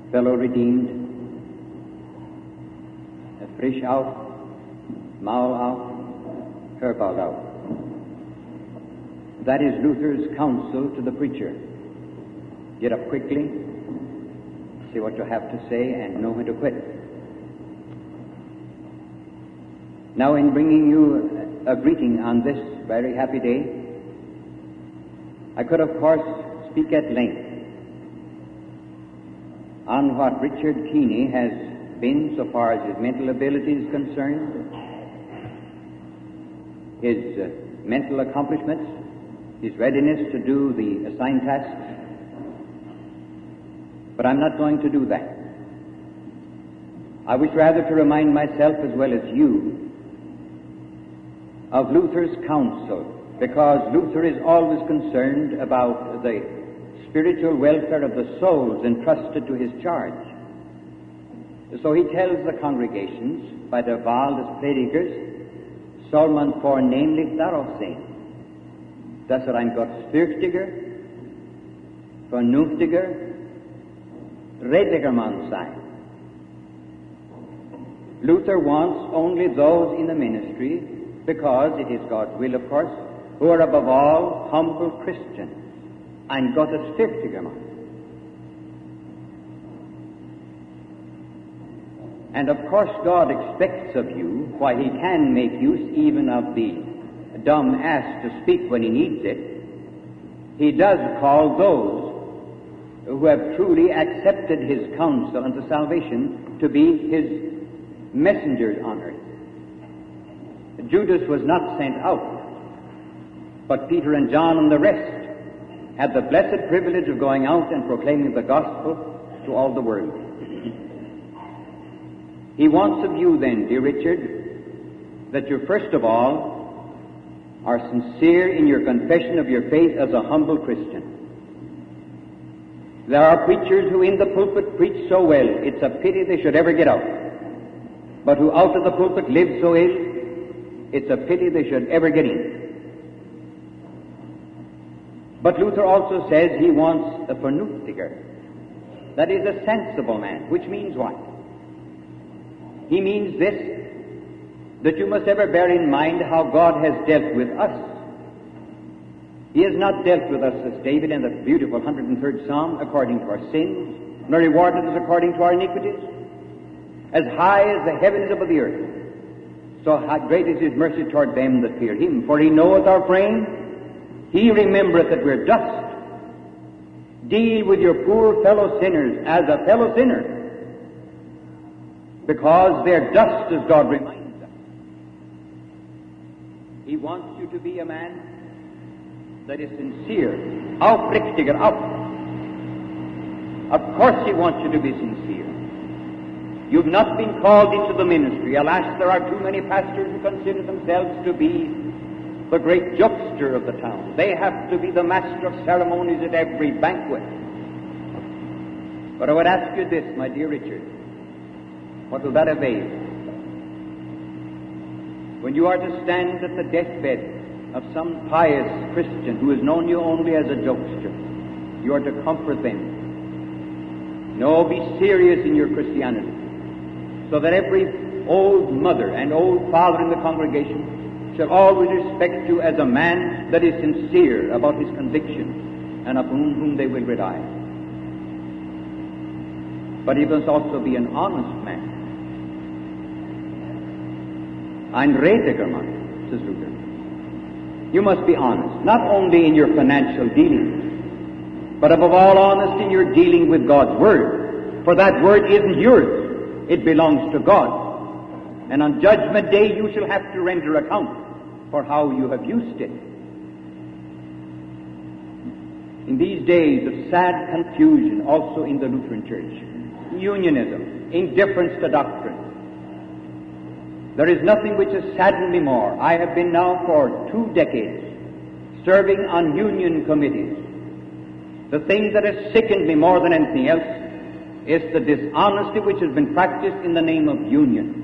fellow redeemed, frisch auf, Maul auf, Hörbald auf. That is Luther's counsel to the preacher. Get up quickly, say what you have to say, and know when to quit. Now, in bringing you a greeting on this very happy day, I could, of course, speak at length on what Richard Keeney has been so far as his mental ability is concerned, his mental accomplishments, his readiness to do the assigned tasks. But I'm not going to do that. I wish rather to remind myself as well as you of Luther's counsel, because Luther is always concerned about the spiritual welfare of the souls entrusted to his charge. So he tells the congregations by their Wahl des Predigers, soll man vornehmlich darauf sehen, dass ein gottesfürchtiger, vernünftiger, redlicher Mann sei. Luther wants only those in the ministry, because it is God's will, of course, who are above all humble Christians, ein gottesfürchtiger Mann. And of course God expects of you, why He can make use even of the dumb ass to speak when He needs it, He does call those who have truly accepted His counsel unto salvation to be His messengers on earth. Judas was not sent out, but Peter and John and the rest had the blessed privilege of going out and proclaiming the gospel to all the world. He wants of you then, dear Richard, that you first of all are sincere in your confession of your faith as a humble Christian. There are preachers who in the pulpit preach so well, it's a pity they should ever get out. But who out of the pulpit live so ill, it's a pity they should ever get in. But Luther also says he wants a vernünftiger, that is a sensible man, which means what? He means this, that you must ever bear in mind how God has dealt with us. He has not dealt with us, as David in the beautiful 103rd Psalm, according to our sins, nor rewarded us according to our iniquities. As high as the heaven is above the earth, so great is His mercy toward them that fear Him. For He knoweth our frame, He remembereth that we're dust. Deal with your poor fellow sinners as a fellow sinner, because they're dust, as God reminds us. He wants you to be a man that is sincere. Aufrichtiger, auf. Of course He wants you to be sincere. You've not been called into the ministry. Alas, there are too many pastors who consider themselves to be the great jokester of the town. They have to be the master of ceremonies at every banquet. But I would ask you this, my dear Richard, what will that avail? When you are to stand at the deathbed of some pious Christian who has known you only as a jokester, you are to comfort them. No, be serious in your Christianity, so that every old mother and old father in the congregation shall always respect you as a man that is sincere about his convictions and upon whom they will rely. But he must also be an honest man. Ein redlicher Mann, says Luther. You must be honest, not only in your financial dealings, but above all honest in your dealing with God's Word. For that Word isn't yours. It belongs to God. And on Judgment Day you shall have to render account for how you have used it. In these days of sad confusion also in the Lutheran Church, unionism, indifference to doctrine, there is nothing which has saddened me more. I have been now for 2 decades serving on union committees. The thing that has sickened me more than anything else is the dishonesty which has been practiced in the name of union.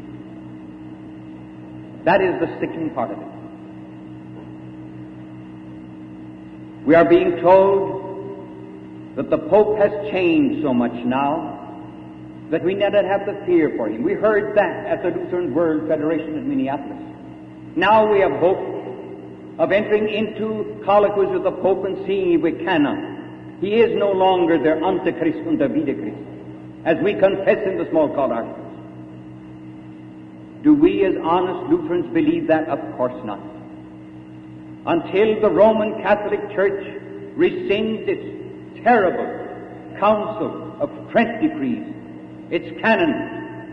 That is the sickening part of it. We are being told that the Pope has changed so much now that we need not have the fear for him. We heard that at the Lutheran World Federation in Minneapolis. Now we have hope of entering into colloquies with the Pope and seeing if we cannot. He is no longer der Antichrist und der Wiederchrist, as we confess in the small called articles. Do we as honest Lutherans believe that? Of course not. Until the Roman Catholic Church rescinds its terrible council of Trent decrees, its canons,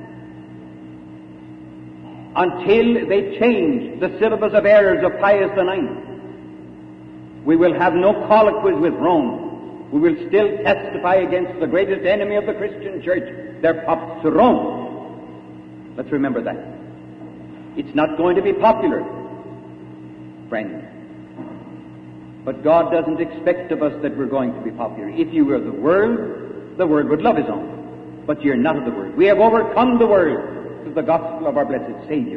until they change the syllabus of errors of Pius IX, we will have no colloquies with Rome. We will still testify against the greatest enemy of the Christian Church, their Pope, to Rome. Let's remember that. It's not going to be popular, friends. But God doesn't expect of us that we're going to be popular. If you were the world would love his own. But you're not of the world. We have overcome the world through the gospel of our blessed Savior.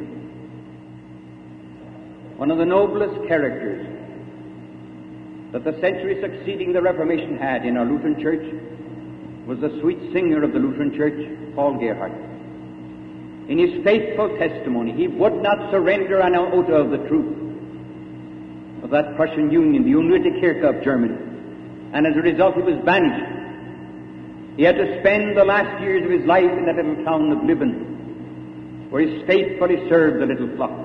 One of the noblest characters that the century succeeding the Reformation had in our Lutheran Church was the sweet singer of the Lutheran Church, Paul Gerhardt. In his faithful testimony, he would not surrender an iota of the truth of that Prussian Union, the Unruhige Kirche of Germany. And as a result, he was banished. He had to spend the last years of his life in that little town of Libben, where he faithfully served the little flock.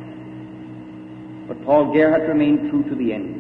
But Paul Gerhardt remained true to the end.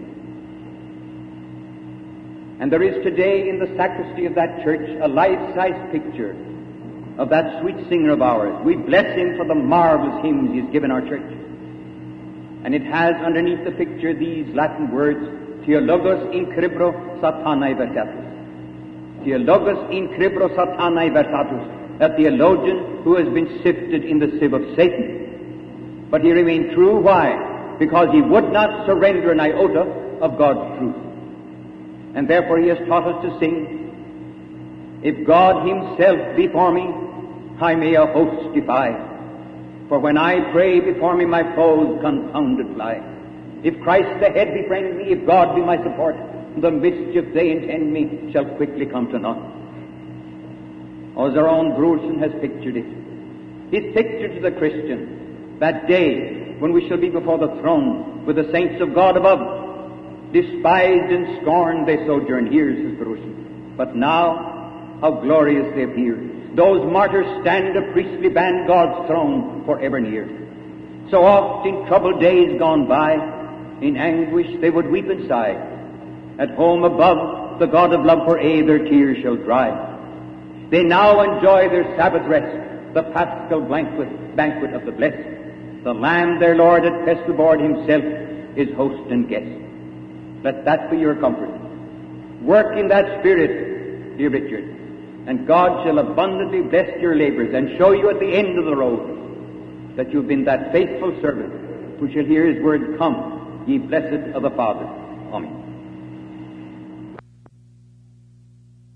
And there is today in the sacristy of that church a life-size picture of that sweet singer of ours. We bless him for the marvelous hymns he has given our church. And it has underneath the picture these Latin words, Theologos in cribro satanae versatus. Theologos in cribro satanae versatus. A theologian who has been sifted in the sieve of Satan. But he remained true. Why? Because he would not surrender an iota of God's truth. And therefore he has taught us to sing, if God himself be for me, I may a host defy. For when I pray before me, my foes confounded fly. If Christ the head befriend me, if God be my support, the mischief they intend me shall quickly come to naught. As our own Brorson has pictured it. He's pictured to the Christian that day when we shall be before the throne with the saints of God above. Despised and scorned they sojourn here, says Brorson. But now, how glorious they appear. Those martyrs stand a priestly band God's throne forever near. So oft in troubled days gone by, in anguish they would weep and sigh. At home above, the God of love for aye their tears shall dry. They now enjoy their Sabbath rest, the paschal banquet of the blessed. The Lamb their Lord hath pressed the board himself, is host and guest. Let that be your comfort. Work in that spirit, dear Richard, and God shall abundantly bless your labors and show you at the end of the road that you've been that faithful servant who shall hear his word, come, ye blessed of the Father. Amen.